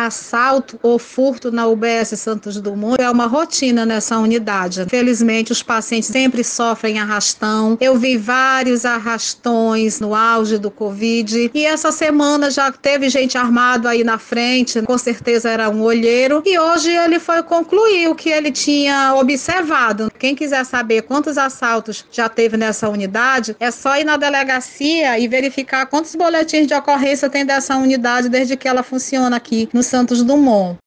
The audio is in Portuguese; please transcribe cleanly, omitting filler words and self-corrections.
assalto ou furto na UBS Santos Dumont é uma rotina nessa unidade. Infelizmente, os pacientes sempre sofrem arrastão. Eu vi vários arrastões no auge do Covid e essa semana já teve gente armado aí na frente, com certeza era um olheiro, e hoje ele foi concluir o que ele tinha observado. Quem quiser saber quantos assaltos já teve nessa unidade, é só ir na delegacia e verificar quantos boletins de ocorrência tem dessa unidade desde que ela funciona aqui no Santos Dumont.